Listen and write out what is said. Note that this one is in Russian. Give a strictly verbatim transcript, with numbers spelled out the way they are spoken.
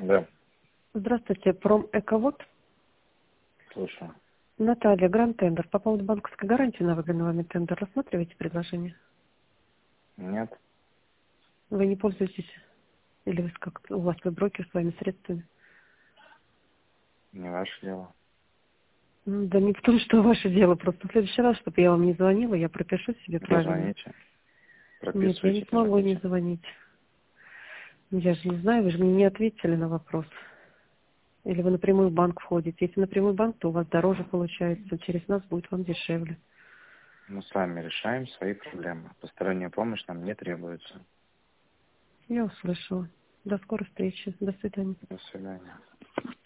Да, Здравствуйте, промэковод. слушаю. Наталья, Гранд Тендер. По поводу банковской гарантии на выгодный вами тендер. Рассматриваете предложение? Нет, Вы не пользуетесь? Или вы как у вас вы брокер своими средствами? не ваше дело. Ну, да не в том, что ваше дело. Просто в следующий раз, чтобы я вам не звонила, я пропишу себе правильно. Позвоните, Нет, я не прописывайте, смогу не позвоните. звонить. Я же не знаю, вы же мне не ответили на вопрос. Или вы напрямую в банк входите. Если напрямую в банк, то у вас дороже получается. Через нас будет вам дешевле. Мы с вами решаем свои проблемы. Посторонняя помощь нам не требуется. Я услышала. До скорой встречи. До свидания. До свидания.